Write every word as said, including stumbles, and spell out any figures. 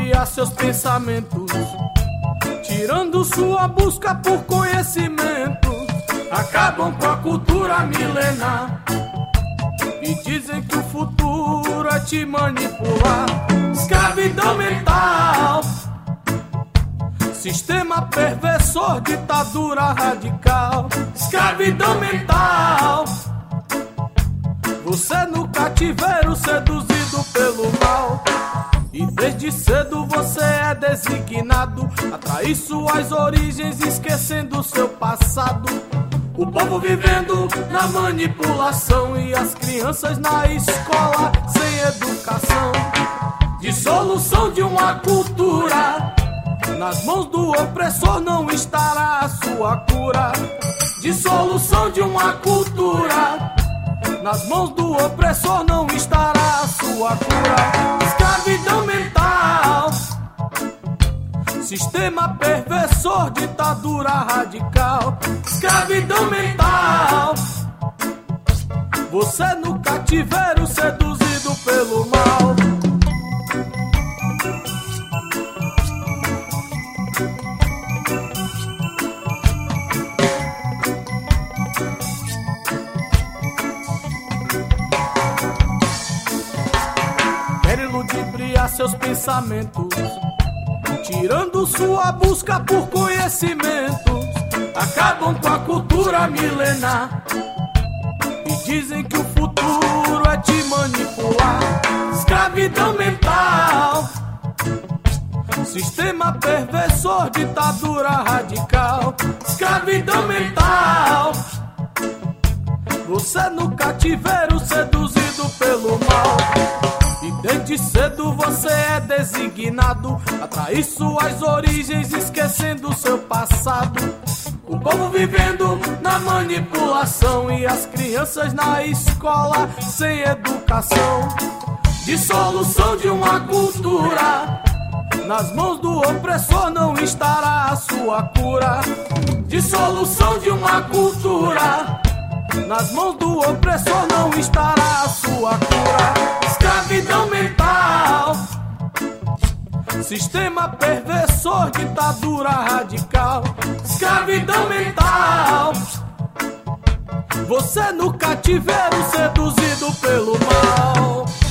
ludibriar seus pensamentos, tirando sua busca por conhecimento. Acabam com a cultura milenar e dizem que o futuro é te manipular. Escravidão mental, sistema perversor, ditadura radical. Escravidão mental, você no cativeiro seduzido pelo mal. E desde cedo você é designado a trair suas origens, esquecendo seu passado. O povo vivendo na manipulação e as crianças na escola sem educação. Dissolução de uma cultura, nas mãos do opressor não estará a sua cura. Dissolução de uma cultura, nas mãos do opressor não estará a sua cura. Escravidão mental, sistema perversor, ditadura radical. Escravidão mental, você no cativeiro seduzido pelo mal. Querem ludibriar seus pensamentos, tirando sua busca por conhecimentos. Acabam com a cultura milenar e dizem que o futuro é te manipular. Escravidão mental, sistema perversor, ditadura radical. Escravidão mental, você no cativeiro seduzido pelo mal. E desde cedo você é designado a trair suas origens, esquecendo seu passado. O povo vivendo na manipulação e as crianças na escola sem educação. Dissolução de uma cultura, nas mãos do opressor não estará a sua cura. Dissolução de uma cultura, nas mãos do opressor não estará a sua cura. Escravidão mental, sistema perversor, ditadura radical. Escravidão mental, você no cativeiro seduzido pelo mal.